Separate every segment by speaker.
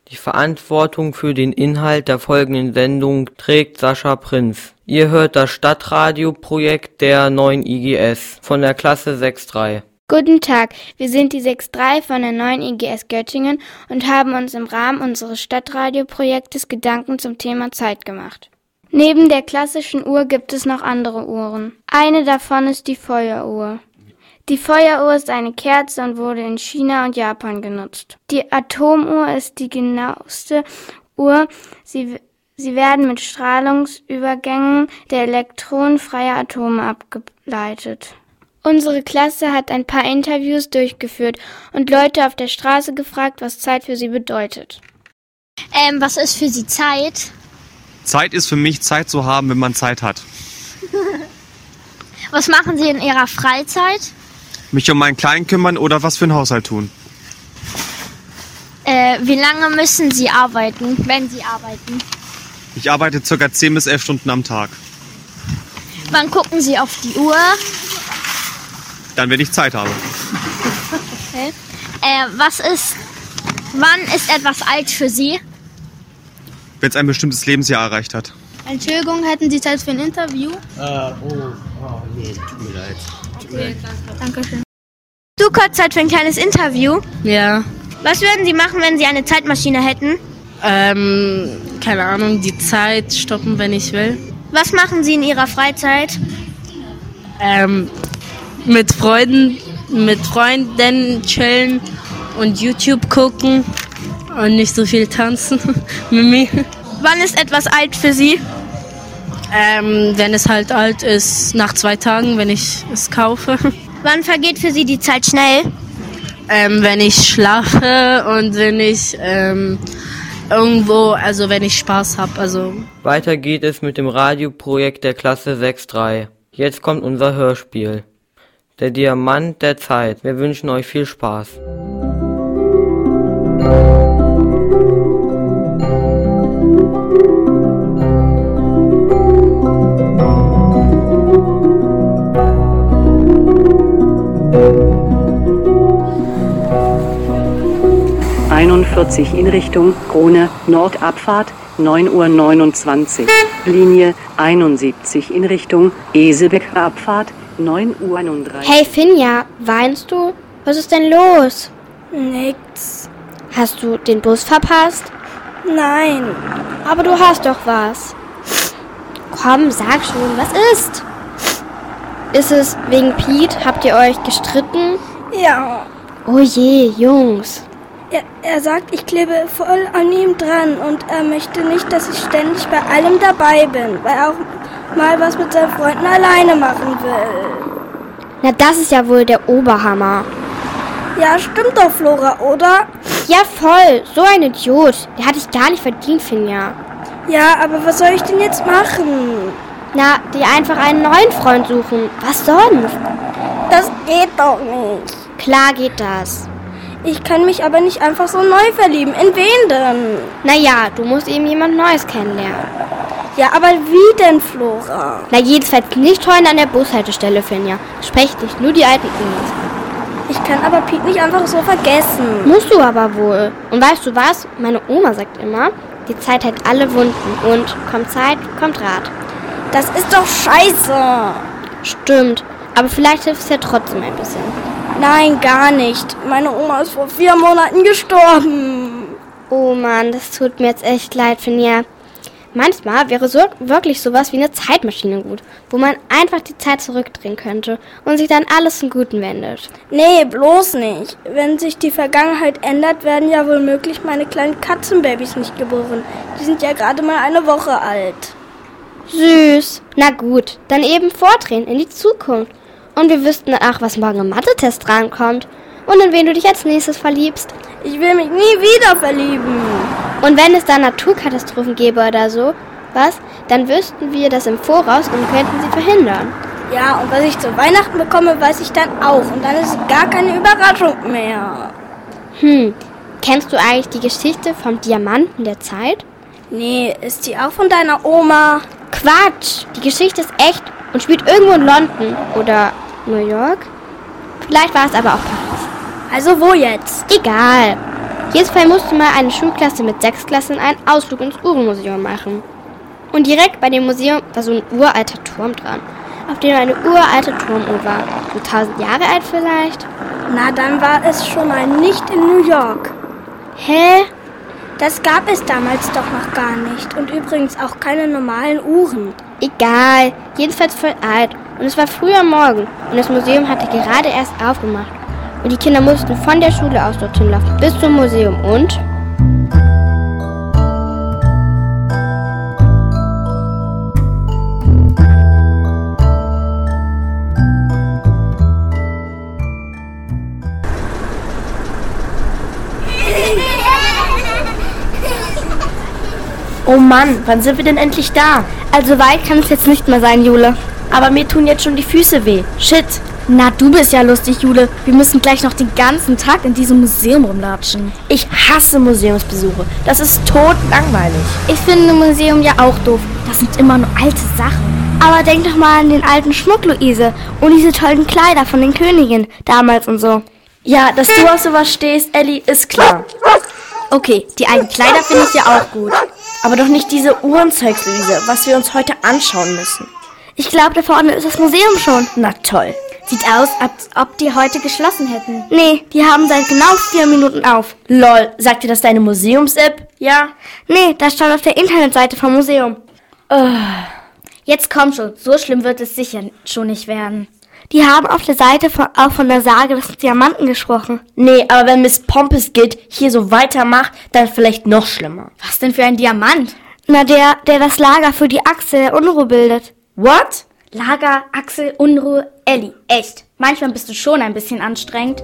Speaker 1: Die Verantwortung für den Inhalt der folgenden Sendung trägt Sascha Prinz. Ihr hört das Stadtradio-Projekt der neuen IGS von der Klasse 6.3.
Speaker 2: Guten Tag, wir sind die 6.3 von der neuen IGS Göttingen und haben uns im Rahmen unseres Stadtradio-Projektes Gedanken zum Thema Zeit gemacht. Neben der klassischen Uhr gibt es noch andere Uhren. Eine davon ist die Feueruhr. Die Feueruhr ist eine Kerze und wurde in China und Japan genutzt. Die Atomuhr ist die genaueste Uhr. Sie werden mit Strahlungsübergängen der Elektronen freier Atome abgeleitet. Unsere Klasse hat ein paar Interviews durchgeführt und Leute auf der Straße gefragt, was Zeit für sie bedeutet.
Speaker 3: Was ist für Sie Zeit?
Speaker 4: Zeit ist für mich, Zeit zu haben, wenn man Zeit hat.
Speaker 3: Was machen Sie in Ihrer Freizeit?
Speaker 4: Mich um meinen Kleinen kümmern oder was für den Haushalt tun.
Speaker 3: Wie lange müssen Sie arbeiten, wenn Sie arbeiten?
Speaker 4: Ich arbeite ca. 10 bis 11 Stunden am Tag.
Speaker 3: Wann gucken Sie auf die Uhr?
Speaker 4: Dann, wenn ich Zeit habe.
Speaker 3: Okay. Wann ist etwas alt für Sie?
Speaker 4: Wenn es ein bestimmtes Lebensjahr erreicht hat.
Speaker 2: Entschuldigung, hätten Sie Zeit für ein Interview?
Speaker 5: Nee, tut mir leid.
Speaker 2: Okay, danke schön.
Speaker 3: Du kurz Zeit für ein kleines Interview?
Speaker 6: Ja.
Speaker 3: Was würden Sie machen, wenn Sie eine Zeitmaschine hätten?
Speaker 6: Keine Ahnung, die Zeit stoppen, wenn ich will.
Speaker 3: Was machen Sie in Ihrer Freizeit?
Speaker 6: Mit Freunden chillen und YouTube gucken und nicht so viel tanzen mit mir.
Speaker 3: Wann ist etwas alt für Sie?
Speaker 6: Wenn es halt alt ist, nach 2 Tagen, wenn ich es kaufe.
Speaker 3: Wann vergeht für Sie die Zeit schnell?
Speaker 6: Wenn ich schlafe und wenn ich wenn ich Spaß habe.
Speaker 1: Weiter geht es mit dem Radioprojekt der Klasse 6.3. Jetzt kommt unser Hörspiel. Der Diamant der Zeit. Wir wünschen euch viel Spaß.
Speaker 7: In Richtung Krone Nordabfahrt 9:29 Uhr. Linie 71 in Richtung Esebeck Abfahrt 9:31 Uhr.
Speaker 2: Hey Finja, weinst du? Was ist denn los?
Speaker 8: Nix.
Speaker 2: Hast du den Bus verpasst?
Speaker 8: Nein.
Speaker 2: Aber du hast doch was. Komm, sag schon, was ist? Ist es wegen Pete? Habt ihr euch gestritten?
Speaker 8: Ja.
Speaker 2: Oh je, Jungs.
Speaker 8: Er sagt, ich klebe voll an ihm dran und er möchte nicht, dass ich ständig bei allem dabei bin, weil er auch mal was mit seinen Freunden alleine machen will.
Speaker 2: Na, das ist ja wohl der Oberhammer.
Speaker 8: Ja, stimmt doch, Flora, oder?
Speaker 2: Ja, voll. So ein Idiot. Der hat dich gar nicht verdient, Finja.
Speaker 8: Ja, aber was soll ich denn jetzt machen?
Speaker 2: Na, dir einfach einen neuen Freund suchen. Was sonst?
Speaker 8: Das geht doch nicht.
Speaker 2: Klar geht das.
Speaker 8: Ich kann mich aber nicht einfach so neu verlieben. In wen denn?
Speaker 2: Naja, du musst eben jemand Neues kennenlernen.
Speaker 8: Ja, aber wie denn, Flora?
Speaker 2: Na, jedenfalls nicht heute an der Bushaltestelle, Finja. Sprecht nicht, nur die alten Unis.
Speaker 8: Ich kann aber Pete nicht einfach so vergessen.
Speaker 2: Musst du aber wohl. Und weißt du was? Meine Oma sagt immer, die Zeit hat alle Wunden. Und kommt Zeit, kommt Rat.
Speaker 8: Das ist doch scheiße.
Speaker 2: Stimmt, aber vielleicht hilft es ja trotzdem ein bisschen.
Speaker 8: Nein, gar nicht. Meine Oma ist vor 4 Monaten gestorben.
Speaker 2: Oh Mann, das tut mir jetzt echt leid, Finja. Manchmal wäre wirklich sowas wie eine Zeitmaschine gut, wo man einfach die Zeit zurückdrehen könnte und sich dann alles zum Guten wendet.
Speaker 8: Nee, bloß nicht. Wenn sich die Vergangenheit ändert, werden ja womöglich meine kleinen Katzenbabys nicht geboren. Die sind ja gerade mal 1 Woche alt.
Speaker 2: Süß. Na gut, dann eben vordrehen in die Zukunft. Und wir wüssten danach, was morgen im Mathe-Test drankommt. Und in wen du dich als nächstes verliebst.
Speaker 8: Ich will mich nie wieder verlieben.
Speaker 2: Und wenn es da Naturkatastrophen gäbe oder so, dann wüssten wir das im Voraus und könnten sie verhindern.
Speaker 8: Ja, und was ich zu Weihnachten bekomme, weiß ich dann auch. Und dann ist es gar keine Überraschung mehr.
Speaker 2: Kennst du eigentlich die Geschichte vom Diamanten der Zeit?
Speaker 8: Nee, ist die auch von deiner Oma?
Speaker 2: Quatsch, die Geschichte ist echt und spielt irgendwo in London oder New York. Vielleicht war es aber auch Paris.
Speaker 8: Also wo jetzt?
Speaker 2: Egal. Jedenfalls musste mal eine Schulklasse mit 6 Klassen einen Ausflug ins Uhrenmuseum machen. Und direkt bei dem Museum war so ein uralter Turm dran, auf dem eine uralte Turmuhr war. So 1000 Jahre alt vielleicht?
Speaker 8: Na, dann war es schon mal nicht in New York.
Speaker 2: Hä?
Speaker 8: Das gab es damals doch noch gar nicht. Und übrigens auch keine normalen Uhren.
Speaker 2: Egal, jedenfalls voll alt. Und es war früh am Morgen und das Museum hatte gerade erst aufgemacht. Und die Kinder mussten von der Schule aus dorthin laufen bis zum Museum und...
Speaker 9: Oh Mann, wann sind wir denn endlich da?
Speaker 2: Also weit kann es jetzt nicht mehr sein, Jule.
Speaker 9: Aber mir tun jetzt schon die Füße weh. Shit.
Speaker 3: Na, du bist ja lustig, Jule. Wir müssen gleich noch den ganzen Tag in diesem Museum rumlatschen.
Speaker 9: Ich hasse Museumsbesuche. Das ist totlangweilig.
Speaker 3: Ich finde ein Museum ja auch doof. Das sind immer nur alte Sachen.
Speaker 2: Aber denk doch mal an den alten Schmuck, Luise. Und diese tollen Kleider von den Königinnen damals und so.
Speaker 9: Ja, dass du auf sowas stehst, Ellie, ist klar.
Speaker 3: Okay, die alten Kleider finde ich ja auch gut.
Speaker 9: Aber doch nicht diese Uhrenzeugs, Luise, was wir uns heute anschauen müssen.
Speaker 2: Ich glaube, da vorne ist das Museum schon.
Speaker 9: Na toll.
Speaker 3: Sieht aus, als ob die heute geschlossen hätten.
Speaker 2: Nee, die haben seit genau 4 Minuten auf.
Speaker 9: Lol, sagt dir das deine Museums-App? Ja?
Speaker 2: Nee, das stand auf der Internetseite vom Museum.
Speaker 3: Jetzt komm schon, so schlimm wird es sicher schon nicht werden.
Speaker 2: Die haben auf der Seite auch von der Sage des Diamanten gesprochen.
Speaker 9: Nee, aber wenn Miss Pompous Gilt hier so weitermacht, dann vielleicht noch schlimmer.
Speaker 3: Was denn für ein Diamant?
Speaker 2: Na, der das Lager für die Achse der Unruhe bildet.
Speaker 9: What?
Speaker 3: Lager, Axel, Unruhe, Ellie. Echt. Manchmal bist du schon ein bisschen anstrengend.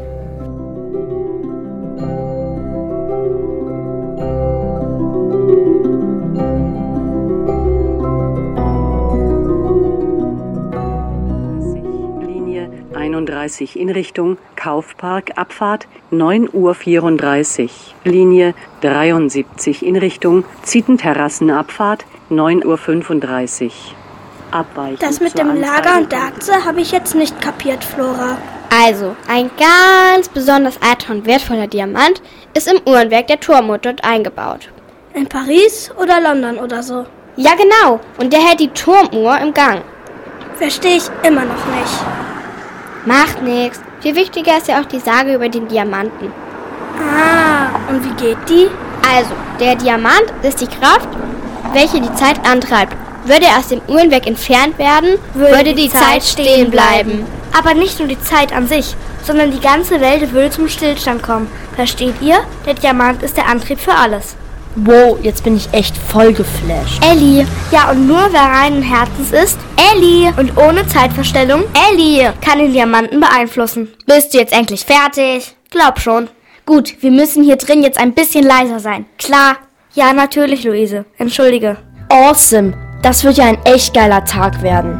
Speaker 7: Linie 31 in Richtung Kaufpark, Abfahrt 9:34 Uhr. Linie 73 in Richtung Zietenterrassen, Abfahrt 9:35 Uhr. Abweichen.
Speaker 8: Das mit dem Lager und der Achse habe ich jetzt nicht kapiert, Flora.
Speaker 2: Also, ein ganz besonders alter und wertvoller Diamant ist im Uhrenwerk der Turmuhr dort eingebaut.
Speaker 8: In Paris oder London oder so?
Speaker 2: Ja, genau. Und der hält die Turmuhr im Gang.
Speaker 8: Verstehe ich immer noch nicht.
Speaker 2: Macht nix. Viel wichtiger ist ja auch die Sage über den Diamanten.
Speaker 8: Ah, und wie geht die?
Speaker 2: Also, der Diamant ist die Kraft, welche die Zeit antreibt. Würde er aus dem Uhrenwerk entfernt werden, würde die Zeit stehen bleiben. Aber nicht nur die Zeit an sich, sondern die ganze Welt würde zum Stillstand kommen. Versteht ihr? Der Diamant ist der Antrieb für alles.
Speaker 9: Wow, jetzt bin ich echt voll geflasht.
Speaker 2: Ellie. Ja, und nur wer reinen Herzens ist, Ellie. Und ohne Zeitverstellung, Ellie, kann den Diamanten beeinflussen.
Speaker 3: Bist du jetzt endlich fertig?
Speaker 2: Glaub schon.
Speaker 3: Gut, wir müssen hier drin jetzt ein bisschen leiser sein. Klar?
Speaker 2: Ja, natürlich, Luise. Entschuldige.
Speaker 9: Awesome. Das wird ja ein echt geiler Tag werden.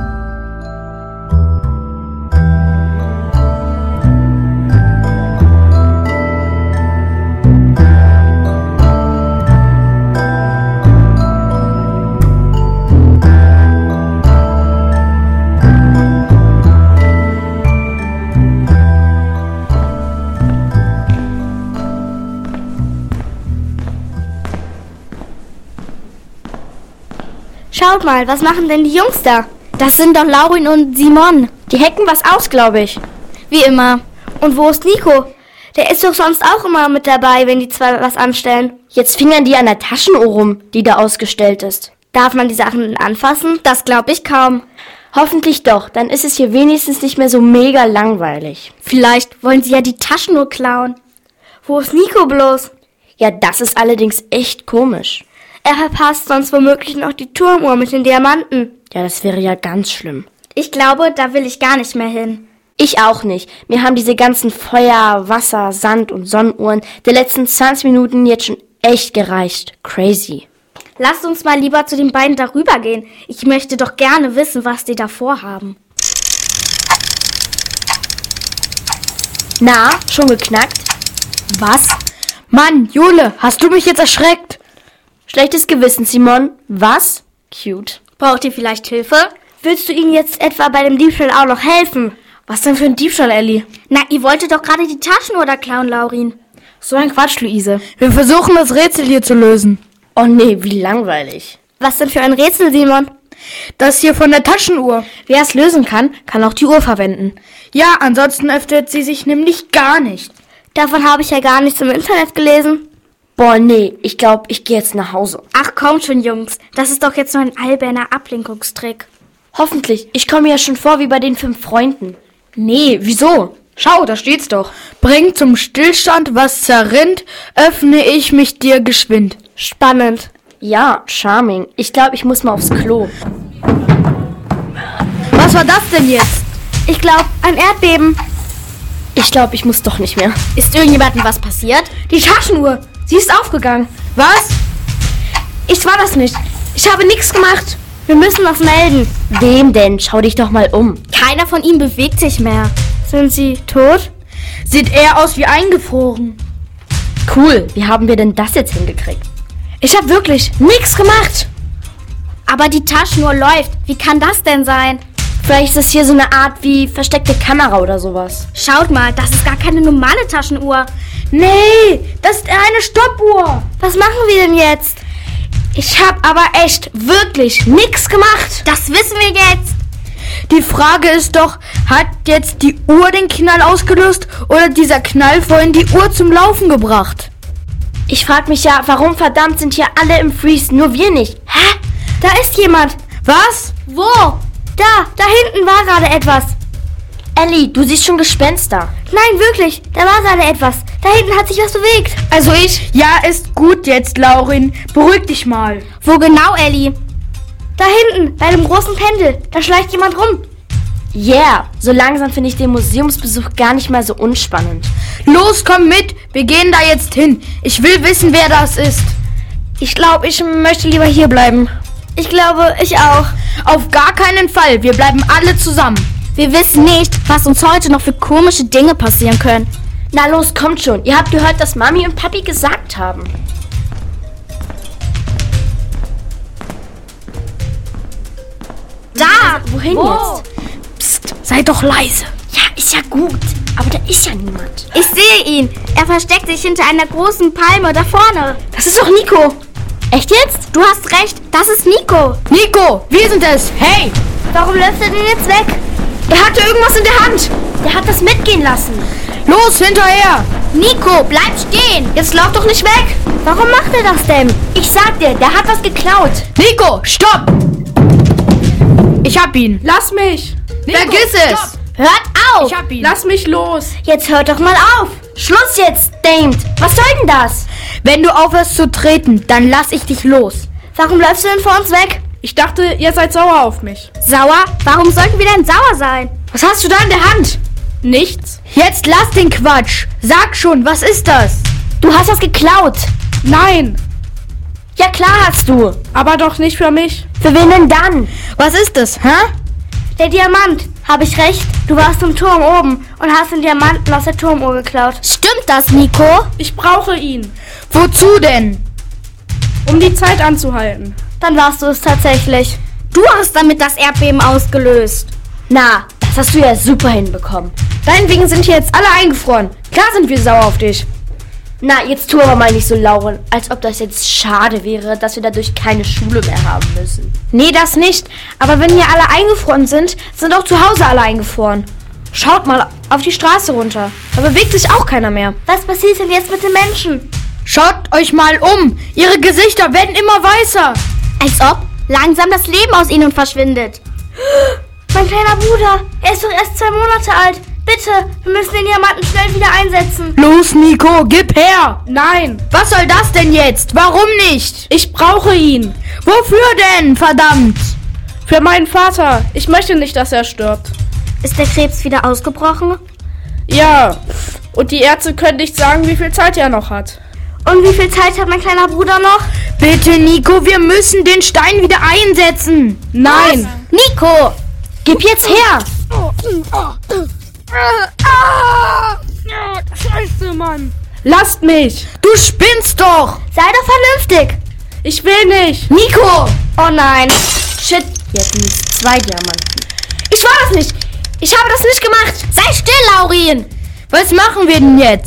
Speaker 2: Schaut mal, was machen denn die Jungs da?
Speaker 3: Das sind doch Laurin und Simon.
Speaker 9: Die hacken was aus, glaube ich.
Speaker 3: Wie immer.
Speaker 2: Und wo ist Nico? Der ist doch sonst auch immer mit dabei, wenn die zwei was anstellen.
Speaker 9: Jetzt fingern die an der Taschenuhr rum, die da ausgestellt ist.
Speaker 2: Darf man die Sachen denn anfassen?
Speaker 3: Das glaube ich kaum.
Speaker 9: Hoffentlich doch, dann ist es hier wenigstens nicht mehr so mega langweilig.
Speaker 3: Vielleicht wollen sie ja die Taschenuhr klauen.
Speaker 2: Wo ist Nico bloß?
Speaker 9: Ja, das ist allerdings echt komisch.
Speaker 2: Er verpasst sonst womöglich noch die Turmuhr mit den Diamanten.
Speaker 9: Ja, das wäre ja ganz schlimm.
Speaker 3: Ich glaube, da will ich gar nicht mehr hin.
Speaker 9: Ich auch nicht. Mir haben diese ganzen Feuer-, Wasser-, Sand- und Sonnenuhren der letzten 20 Minuten jetzt schon echt gereicht. Crazy.
Speaker 3: Lasst uns mal lieber zu den beiden darüber gehen. Ich möchte doch gerne wissen, was die da vorhaben.
Speaker 9: Na, schon geknackt?
Speaker 3: Was? Mann, Jule, hast du mich jetzt erschreckt?
Speaker 9: Schlechtes Gewissen, Simon. Was? Cute.
Speaker 3: Braucht ihr vielleicht Hilfe?
Speaker 2: Willst du ihnen jetzt etwa bei dem Diebstahl auch noch helfen?
Speaker 9: Was denn für ein Diebstahl, Ellie?
Speaker 3: Na, ihr wolltet doch gerade die Taschenuhr da klauen, Laurin. So ein Quatsch, Luise.
Speaker 10: Wir versuchen das Rätsel hier zu lösen.
Speaker 9: Oh nee, wie langweilig.
Speaker 3: Was denn für ein Rätsel, Simon?
Speaker 10: Das hier von der Taschenuhr.
Speaker 3: Wer es lösen kann, kann auch die Uhr verwenden.
Speaker 10: Ja, ansonsten öffnet sie sich nämlich gar nicht.
Speaker 3: Davon habe ich ja gar nichts im Internet gelesen.
Speaker 9: Boah, nee, ich glaube, ich gehe jetzt nach Hause.
Speaker 3: Ach komm schon, Jungs. Das ist doch jetzt nur ein alberner Ablenkungstrick.
Speaker 9: Hoffentlich. Ich komme mir ja schon vor wie bei den 5 Freunden.
Speaker 3: Nee, wieso? Schau, da steht's doch.
Speaker 10: Bring zum Stillstand, was zerrinnt, öffne ich mich dir geschwind.
Speaker 3: Spannend.
Speaker 9: Ja, charming. Ich glaube, ich muss mal aufs Klo.
Speaker 10: Was war das denn jetzt?
Speaker 3: Ich glaube, ein Erdbeben.
Speaker 9: Ich glaube, ich muss doch nicht mehr.
Speaker 3: Ist irgendjemandem was passiert? Die Taschenuhr. Sie ist aufgegangen.
Speaker 10: Was?
Speaker 3: Ich war das nicht. Ich habe nichts gemacht. Wir müssen das melden.
Speaker 9: Wem denn? Schau dich doch mal um.
Speaker 3: Keiner von ihnen bewegt sich mehr. Sind sie tot?
Speaker 10: Sieht eher aus wie eingefroren.
Speaker 9: Cool. Wie haben wir denn das jetzt hingekriegt?
Speaker 3: Ich habe wirklich nichts gemacht. Aber die Taschenuhr läuft. Wie kann das denn sein?
Speaker 9: Vielleicht ist es hier so eine Art wie versteckte Kamera oder sowas.
Speaker 3: Schaut mal, das ist gar keine normale Taschenuhr.
Speaker 10: Nee, das ist eine Stoppuhr.
Speaker 3: Was machen wir denn jetzt?
Speaker 10: Ich habe aber echt wirklich nichts gemacht.
Speaker 3: Das wissen wir jetzt.
Speaker 10: Die Frage ist doch, hat jetzt die Uhr den Knall ausgelöst oder dieser Knall vorhin die Uhr zum Laufen gebracht?
Speaker 9: Ich frage mich ja, warum verdammt sind hier alle im Freeze, nur wir nicht?
Speaker 3: Hä? Da ist jemand.
Speaker 10: Was?
Speaker 3: Wo? Da hinten war gerade etwas.
Speaker 9: Ellie, du siehst schon Gespenster.
Speaker 3: Nein, wirklich, da war gerade etwas. Da hinten hat sich was bewegt.
Speaker 10: Also ich? Ja, ist gut jetzt, Laurin. Beruhig dich mal.
Speaker 3: Wo genau, Ellie? Da hinten, bei dem großen Pendel. Da schleicht jemand rum.
Speaker 9: Yeah, so langsam finde ich den Museumsbesuch gar nicht mal so unspannend.
Speaker 10: Los, komm mit. Wir gehen da jetzt hin. Ich will wissen, wer das ist.
Speaker 3: Ich glaube, ich möchte lieber hier bleiben. Ich glaube, ich auch.
Speaker 10: Auf gar keinen Fall. Wir bleiben alle zusammen.
Speaker 3: Wir wissen nicht, was uns heute noch für komische Dinge passieren können.
Speaker 9: Na los, kommt schon. Ihr habt gehört, was Mami und Papi gesagt haben.
Speaker 3: Da!
Speaker 9: Wohin jetzt?
Speaker 10: Psst, sei doch leise.
Speaker 9: Ja, ist ja gut. Aber da ist ja niemand.
Speaker 3: Ich sehe ihn. Er versteckt sich hinter einer großen Palme da vorne.
Speaker 10: Das ist doch Nico.
Speaker 3: Echt jetzt? Du hast recht. Das ist Nico.
Speaker 10: Nico, wir sind es. Hey!
Speaker 3: Warum läuft er denn jetzt weg? Er hatte irgendwas in der Hand.
Speaker 9: Der hat das mitgehen lassen.
Speaker 10: Los, hinterher!
Speaker 3: Nico, bleib stehen. Jetzt lauf doch nicht weg. Warum macht er das denn?
Speaker 9: Ich sag dir, der hat was geklaut.
Speaker 10: Nico, stopp! Ich hab ihn.
Speaker 5: Lass mich!
Speaker 10: Nico, vergiss es!
Speaker 3: Hört auf!
Speaker 10: Ich hab ihn.
Speaker 5: Lass mich los!
Speaker 3: Jetzt hört doch mal auf!
Speaker 9: Schluss jetzt, Damed. Was soll denn das?
Speaker 10: Wenn du aufhörst zu treten, dann lass ich dich los.
Speaker 3: Warum läufst du denn vor uns weg?
Speaker 5: Ich dachte, ihr seid sauer auf mich.
Speaker 3: Sauer? Warum sollten wir denn sauer sein?
Speaker 10: Was hast du da in der Hand?
Speaker 5: Nichts.
Speaker 10: Jetzt lass den Quatsch. Sag schon, was ist das?
Speaker 9: Du hast was geklaut.
Speaker 5: Nein,
Speaker 9: Ja klar hast du.
Speaker 5: aber doch nicht für mich.
Speaker 9: Für wen denn dann?
Speaker 10: Was ist das, hä?
Speaker 3: Der Diamant. Habe ich recht? Du warst im Turm oben und hast den Diamanten aus der Turmuhr geklaut. Stimmt das, Nico?
Speaker 5: Ich brauche ihn,
Speaker 10: Wozu denn?
Speaker 5: um die Zeit anzuhalten.
Speaker 3: Dann warst du es tatsächlich. Du hast damit das Erdbeben ausgelöst.
Speaker 9: Na, das hast du ja super hinbekommen.
Speaker 10: Deinetwegen sind hier jetzt alle eingefroren. Klar sind wir sauer auf dich.
Speaker 9: Na, jetzt tu aber mal nicht so, Lauren, als ob das jetzt schade wäre, dass wir dadurch keine Schule mehr haben müssen.
Speaker 10: Nee, das nicht. Aber wenn hier alle eingefroren sind, sind auch zu Hause alle eingefroren. Schaut mal auf die Straße runter. Da bewegt sich auch keiner mehr.
Speaker 3: Was passiert denn jetzt mit den Menschen?
Speaker 10: Schaut euch mal um. Ihre Gesichter werden immer weißer.
Speaker 3: Als ob langsam das Leben aus ihnen verschwindet. Mein kleiner Bruder, er ist doch erst 2 Monate alt. Bitte, wir müssen den Diamanten schnell wieder einsetzen.
Speaker 10: Los, Nico, gib her.
Speaker 5: Nein,
Speaker 10: Was soll das denn jetzt? Warum nicht?
Speaker 5: ich brauche ihn.
Speaker 10: Wofür denn, verdammt?
Speaker 5: Für meinen Vater. Ich möchte nicht, dass er stirbt.
Speaker 3: Ist der Krebs wieder ausgebrochen?
Speaker 5: Ja, und die Ärzte können nicht sagen, wie viel Zeit er noch hat.
Speaker 3: Und wie viel Zeit hat mein kleiner Bruder noch?
Speaker 10: Bitte, Nico, wir müssen den Stein wieder einsetzen.
Speaker 5: Nein,
Speaker 3: Nico!
Speaker 9: Gib jetzt her!
Speaker 5: Scheiße, Mann. Lasst mich.
Speaker 10: Du spinnst doch.
Speaker 3: Sei doch vernünftig!
Speaker 5: Ich will nicht.
Speaker 10: Nico.
Speaker 3: Oh nein!
Speaker 9: Shit, jetzt sind es 2 Diamanten.
Speaker 3: Ich war das nicht! Ich habe das nicht gemacht! Sei still, Laurin!
Speaker 10: Was machen wir denn jetzt?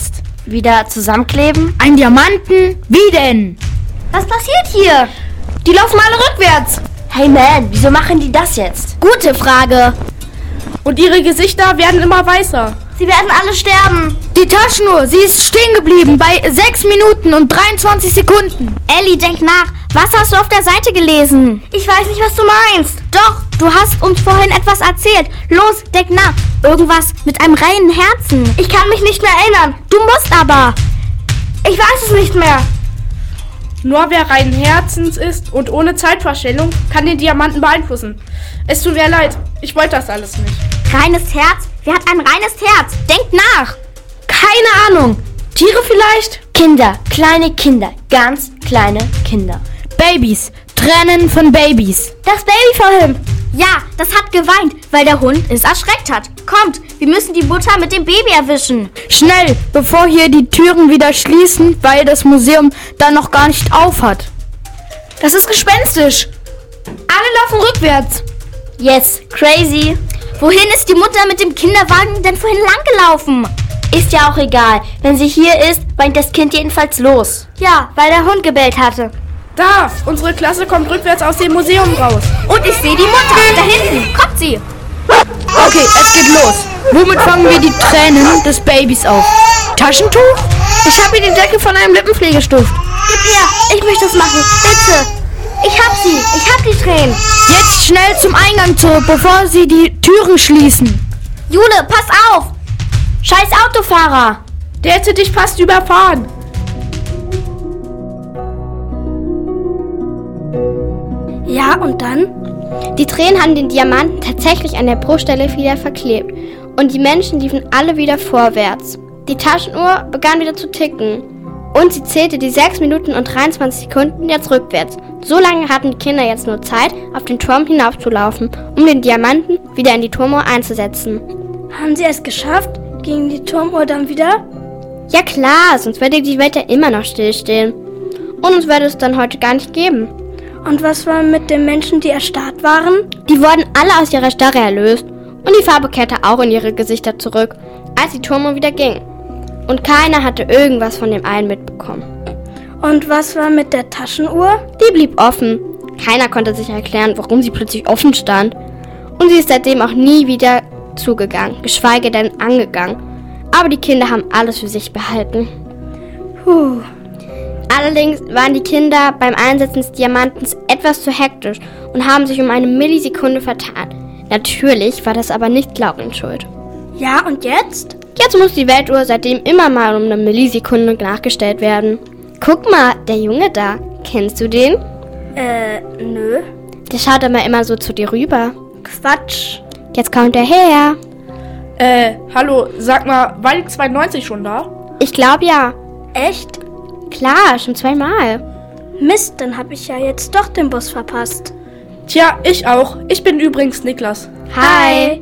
Speaker 9: Wieder zusammenkleben?
Speaker 10: Ein Diamanten? Wie denn?
Speaker 3: Was passiert hier?
Speaker 10: Die laufen alle rückwärts.
Speaker 9: Hey man, wieso machen die das jetzt?
Speaker 3: Gute Frage.
Speaker 5: Und ihre Gesichter werden immer weißer.
Speaker 3: Sie werden alle sterben.
Speaker 10: Die Taschenuhr, sie ist stehen geblieben bei 6 Minuten und 23 Sekunden.
Speaker 3: Ellie, denk nach. Was hast du auf der Seite gelesen? Ich weiß nicht, was du meinst. Doch, du hast uns vorhin etwas erzählt. Los, denk nach. Irgendwas mit einem reinen Herzen. Ich kann mich nicht mehr erinnern. Du musst aber. Ich weiß es nicht mehr.
Speaker 5: Nur wer reinen Herzens ist und ohne Zeitverschwendung kann den Diamanten beeinflussen. Es tut mir leid, ich wollte das alles nicht.
Speaker 3: Reines Herz? Wer hat ein reines Herz? Denk nach.
Speaker 10: Keine Ahnung. Tiere vielleicht?
Speaker 9: Kinder, kleine Kinder, ganz kleine Kinder.
Speaker 10: Babys. Tränen von Babys.
Speaker 3: Das Baby vorhin. Ja, das hat geweint, weil der Hund es erschreckt hat. Kommt, wir müssen die Mutter mit dem Baby erwischen.
Speaker 10: Schnell, bevor hier die Türen wieder schließen, weil das Museum dann noch gar nicht auf hat. Das ist gespenstisch. Alle laufen rückwärts.
Speaker 9: Yes, crazy.
Speaker 3: Wohin ist die Mutter mit dem Kinderwagen denn vorhin langgelaufen?
Speaker 9: Ist ja auch egal. Wenn sie hier ist, weint das Kind jedenfalls los.
Speaker 3: Ja, weil der Hund gebellt hatte.
Speaker 5: Da, unsere Klasse kommt rückwärts aus dem Museum raus.
Speaker 3: Und ich sehe die Mutter. Da hinten, kommt sie.
Speaker 10: Okay, es geht los. Womit fangen wir die Tränen des Babys auf? Taschentuch? Ich habe hier die Decke von einem Lippenpflegestift.
Speaker 3: Gib her, ich möchte das machen. Bitte. Ich hab sie. Ich hab die Tränen.
Speaker 10: Jetzt schnell zum Eingang zurück, bevor sie die Türen schließen.
Speaker 3: Jule, pass auf.
Speaker 9: Scheiß Autofahrer.
Speaker 5: Der hätte dich fast überfahren.
Speaker 8: Ja, und dann?
Speaker 2: Die Tränen haben den Diamanten tatsächlich an der Bruchstelle wieder verklebt und die Menschen liefen alle wieder vorwärts. Die Taschenuhr begann wieder zu ticken und sie zählte die 6 Minuten und 23 Sekunden jetzt rückwärts. So lange hatten die Kinder jetzt nur Zeit, auf den Turm hinaufzulaufen, um den Diamanten wieder in die Turmuhr einzusetzen.
Speaker 8: Haben sie es geschafft? Ging die Turmuhr dann wieder?
Speaker 2: Ja klar, sonst würde die Welt ja immer noch stillstehen. Und uns würde es dann heute gar nicht geben.
Speaker 8: Und was war mit den Menschen, die erstarrt waren?
Speaker 2: Die wurden alle aus ihrer Starre erlöst und die Farbe kehrte auch in ihre Gesichter zurück, als die Turmuhr wieder ging. Und keiner hatte irgendwas von dem einen mitbekommen.
Speaker 8: Und was war mit der Taschenuhr?
Speaker 2: Die blieb offen. Keiner konnte sich erklären, warum sie plötzlich offen stand. Und sie ist seitdem auch nie wieder zugegangen, geschweige denn angegangen. Aber die Kinder haben alles für sich behalten. Allerdings waren die Kinder beim Einsetzen des Diamantens etwas zu hektisch und haben sich um eine Millisekunde vertan. Natürlich war das aber nicht Laurens Schuld.
Speaker 8: Ja, und jetzt?
Speaker 2: Jetzt muss die Weltuhr seitdem immer mal um eine Millisekunde nachgestellt werden. Guck mal, der Junge da. Kennst du den?
Speaker 8: Nö.
Speaker 2: Der schaut immer so zu dir rüber.
Speaker 8: Quatsch.
Speaker 2: Jetzt kommt er her.
Speaker 5: Hallo, sag mal, war die 92 schon da?
Speaker 2: Ich glaube ja.
Speaker 8: Echt?
Speaker 2: Klar, schon 2-mal.
Speaker 8: Mist, dann habe ich ja jetzt doch den Bus verpasst.
Speaker 5: Tja, ich auch. Ich bin übrigens Niklas.
Speaker 2: Hi.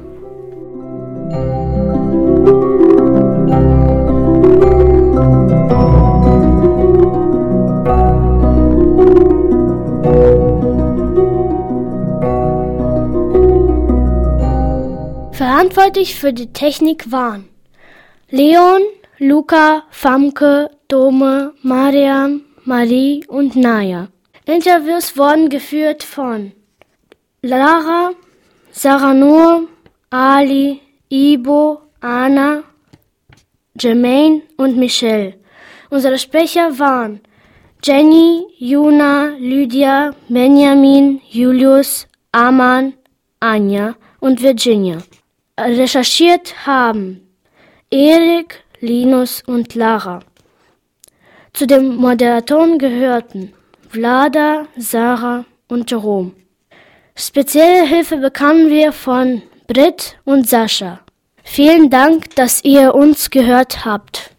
Speaker 11: Verantwortlich für die Technik waren Leon, Luca, Famke, Dome, Mariam, Marie und Naya. Interviews wurden geführt von Lara, Sarah Nur, Ali, Ibo, Anna, Jermaine und Michelle. Unsere Sprecher waren Jenny, Juna, Lydia, Benjamin, Julius, Aman, Anja und Virginia. Recherchiert haben Erik, Linus und Lara. Zu den Moderatoren gehörten Vlada, Sarah und Jerome. Spezielle Hilfe bekamen wir von Britt und Sascha. Vielen Dank, dass ihr uns gehört habt.